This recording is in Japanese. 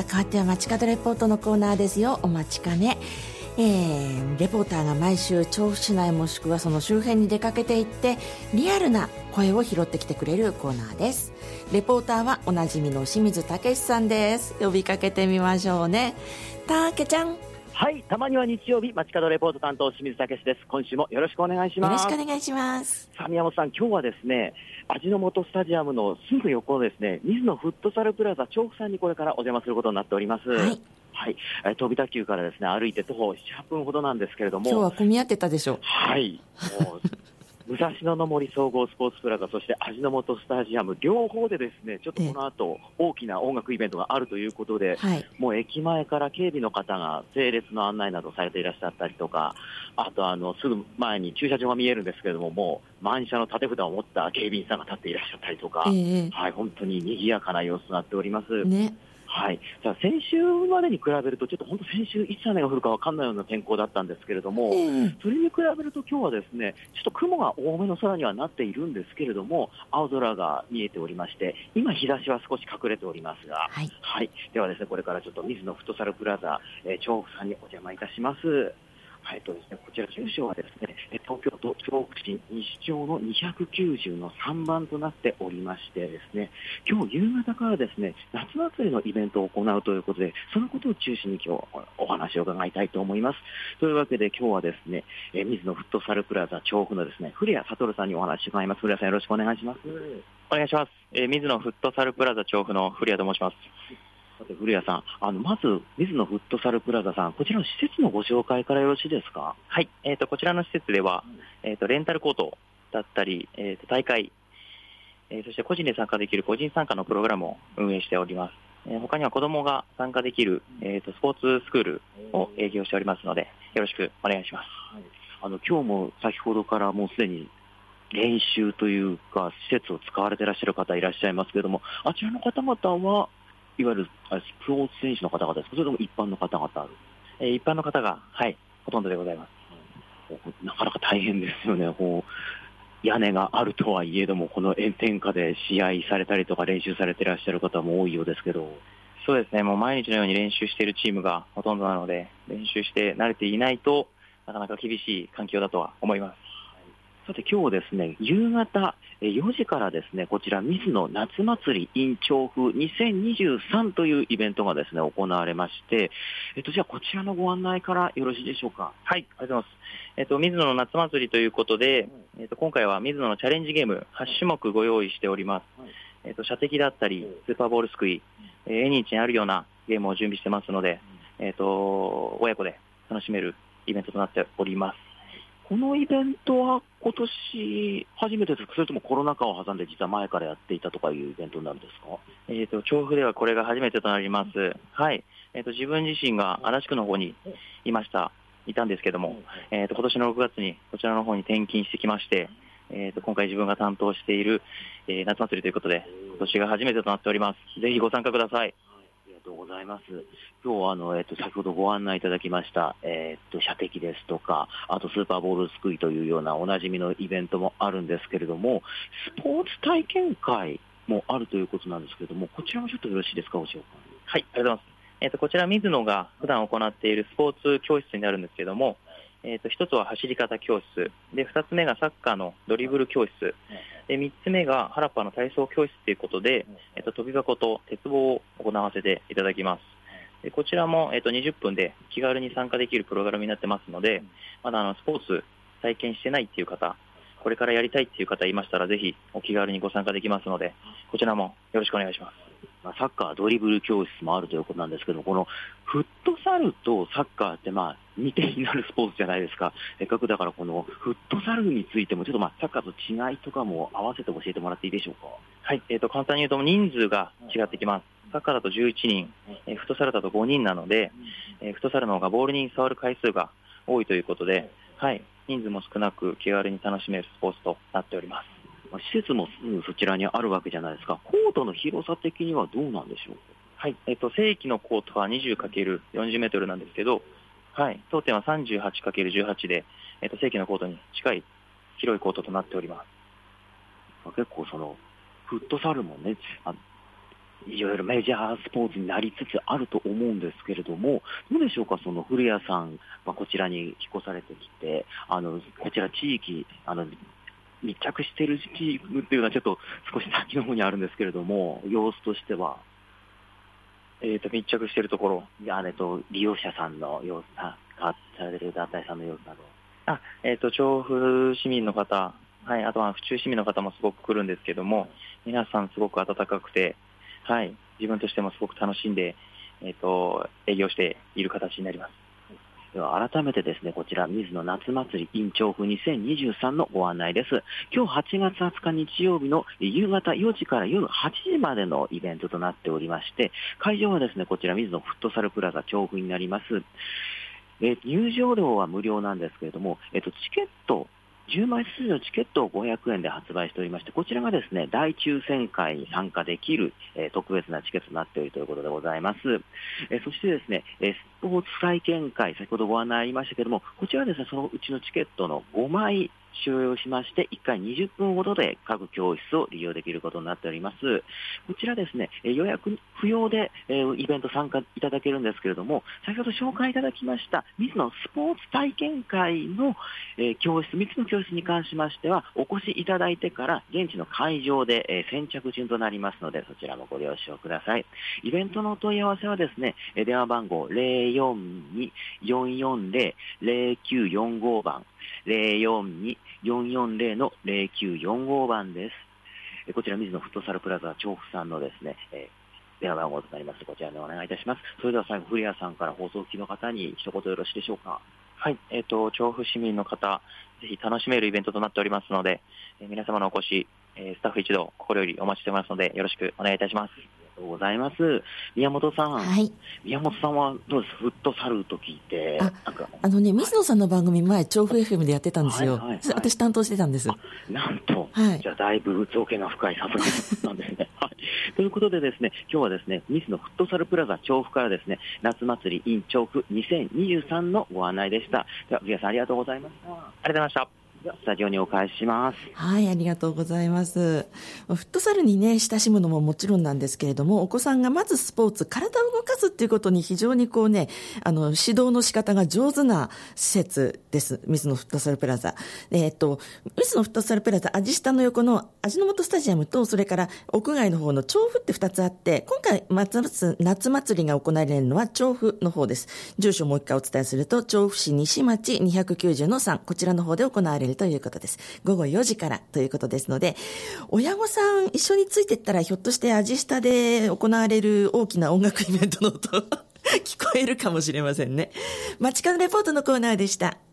変わっては街角レポートのコーナーですよ。お待ちかね。レポーターが毎週調布市内もしくはその周辺に出かけていってリアルな声を拾ってきてくれるコーナーです。レポーターはおなじみの清水武さんです。呼びかけてみましょうね。たけちゃん。 はい、たまには日曜日街角レポート担当清水武です。今週もよろしくお願いします。 よろしくお願いします。 さあ宮本さん、今日はですね、味の素スタジアムのすぐ横のですね、水野フットサルプラザ調布さんにこれからお邪魔することになっております。はい、飛田急からですね、歩いて徒歩7、8分ほどなんですけれども、 今日は混み合ってたでしょう。 はい、もう武蔵野の森総合スポーツプラザ、そして味の素スタジアム、両方でですね、ちょっとこの後大きな音楽イベントがあるということで、もう駅前から警備の方が整列の案内などされていらっしゃったりとか、あとすぐ前に駐車場が見えるんですけれども、もう満車の立て札を持った警備員さんが立っていらっしゃったりとか、はい、本当に賑やかな様子となっております。ね。はい、じゃあ先週までに比べると、ちょっと本当、先週、いつ雨が降るか分かんないような天候だったんですけれども、それに比べると、今日はですね、ちょっと雲が多めの空にはなっているんですけれども、青空が見えておりまして、今、日差しは少し隠れておりますが、はい、ではですね、これからちょっと水野フットサルプラザ、調布さんにお邪魔いたします。ですね、こちら住所はですね、東京都調布市西町の290の3番となっておりましてですね、今日夕方からですね、夏祭りのイベントを行うということで、そのことを中心に今日お話を伺いたいと思います。というわけで今日はですね、水野フットサルプラザ調布のですね、古谷悟さんにお話を伺います。古谷さん、よろしくお願いします。 お願いします。水野フットサルプラザ調布の古谷と申します。 古谷さん、まず水野フットサルプラザさん、こちらの施設のご紹介からよろしいですか？ はい、こちらの施設では、レンタルコートだったり、大会、そして個人で参加できる個人参加のプログラムを運営しております。他には子どもが参加できる、スポーツスクールを営業しておりますので、よろしくお願いします。 今日も先ほどからもうすでに練習というか施設を使われていらっしゃる方いらっしゃいますけれども、あちらの方々はいわゆるスポーツ選手の方々ですか、それとも一般の方々？ 一般の方が、はい、ほとんどでございます。 なかなか大変ですよね。屋根があるとはいえども、この炎天下で試合されたりとか練習されていらっしゃる方も多いようですけど。 そうですね、もう毎日のように練習しているチームがほとんどなので、練習して慣れていないとなかなか厳しい環境だとは思います。 さて今日ですね、夕方4時からですね、こちら水野夏祭り in 調布2023というイベントがですね、行われまして、じゃあこちらのご案内からよろしいでしょうか？ はい、ありがとうございます。水野の夏祭りということで、今回は水野のチャレンジゲーム8種目ご用意しております。射的だったり、スーパーボールすくい、縁日にあるようなゲームを準備してますので、親子で楽しめるイベントとなっております。 このイベントは今年初めてですか、それともコロナ禍を挟んで実は前からやっていたとかいうイベントになるんですか？ 調布ではこれが初めてとなります。はい。自分自身が足立区の方にいたんですけども、今年の6月にこちらの方に転勤してきまして、今回自分が担当している、夏祭りということで、今年が初めてとなっております。ぜひご参加ください。 ありがとうございます。今日は先ほどご案内いただきました、射的ですとか、あとスーパーボールすくいというようなおなじみのイベントもあるんですけれども、スポーツ体験会もあるということなんですけれども、こちらもちょっとよろしいですか、ご紹介。 はい、ありがとうございます。こちら水野が普段行っているスポーツ教室になるんですけれども、一つは走り方教室で、二つ目がサッカーのドリブル教室で、三つ目が原っぱの体操教室ということで、飛び箱と鉄棒を行わせていただきます。でこちらも、20分で気軽に参加できるプログラムになってますので、まだスポーツ体験してないっていう方、これからやりたいっていう方いましたら、ぜひお気軽にご参加できますので、こちらもよろしくお願いします。 サッカー、ドリブル教室もあるということなんですけども、このフットサルとサッカーって似て非なるスポーツじゃないですか。せっかくだからこのフットサルについてもちょっとサッカーと違いとかも合わせて教えてもらっていいでしょうか？ はい、簡単に言うと人数が違ってきます。サッカーだと11人、フットサルだと5人なので、フットサルの方がボールに触る回数が多いということで、はい、人数も少なく気軽に楽しめるスポーツとなっております。 施設もすぐそちらにあるわけじゃないですか。コートの広さ的にはどうなんでしょうか？ はい、正規のコートは 20×40 メートルなんですけど、はい、当店は 38×18 で、正規のコートに近い広いコートとなっております。 結構フットサルもね、 いろいろメジャースポーツになりつつあると思うんですけれども、どうでしょうか、その古谷さん、こちらに引っ越されてきて、こちら地域、密着している地域っていうのはちょっと少し先の方にあるんですけれども、様子としては。 密着しているところ。 利用者さんの様子、されている団体さんの様子など。 調布市民の方、はい、あとは府中市民の方もすごく来るんですけども、皆さんすごく温かくて、はい、自分としてもすごく楽しんで、営業している形になります。 では改めてですね、こちら水野夏祭り in 調布2023のご案内です。今日8月20日日曜日の夕方4時から夜8時までのイベントとなっておりまして、会場はですね、こちら水野フットサルプラザ調布になります。入場料は無料なんですけれども、チケット10枚数のチケットを500円で発売しておりまして、こちらがですね、大抽選会に参加できる、特別なチケットとなっているということでございます。そしてですね、スポーツ体験会、先ほどご案内ありましたけれども、こちらはですね、そのうちのチケットの5枚収容しまして、1回20分ほどで各教室を利用できることになっております。こちらですね、予約不要でイベント参加いただけるんですけれども、先ほど紹介いただきました水野スポーツ体験会の教室、3つの教室に関しましては、お越しいただいてから現地の会場で先着順となりますので、そちらもご了承ください。イベントのお問い合わせはですね、電話番号 042-440-0945 番、042-440-0945 番です。こちら水野フットサルプラザ調布さんのですね、電話番号となります。こちらでお願いいたします。それでは最後、古谷さんから放送機の方に一言よろしいでしょうか。 はい、調布市民の方、ぜひ楽しめるイベントとなっておりますので、皆様のお越し、スタッフ一同心よりお待ちしておりますので、よろしくお願いいたします。 ありがとうございます。宮本さん、 はい、 宮本さんはどうです？フットサルと聞いて、 水野さんの番組前調布 FM でやってたんですよ。私担当してたんです。 なんと、じゃあだいぶ造形が深いさすがなんですね。はい。ということでですね、今日はですね、水野フットサルプラザ調布からですね、夏祭り in 調布2023のご案内でした。では、古谷さんありがとうございました。 ありがとうございました。 スタジオにお返しします。 はい、ありがとうございます。フットサルにね、親しむのももちろんなんですけれども、お子さんがまずスポーツ、体を動かすっていうことに非常にこうね、指導の仕方が上手な施設です。水野フットサルプラザ。水野フットサルプラザ、味下の横の味の素スタジアムと、それから屋外の方の調布って2つあって、今回夏祭りが行われるのは調布の方です。住所もう一回お伝えすると、調布市西町290-3、こちらの方で行われるということです。午後4時からということですので、親御さん一緒についていったらひょっとして味下で行われる大きな音楽イベントの音聞こえるかもしれませんね。街角レポートのコーナーでした。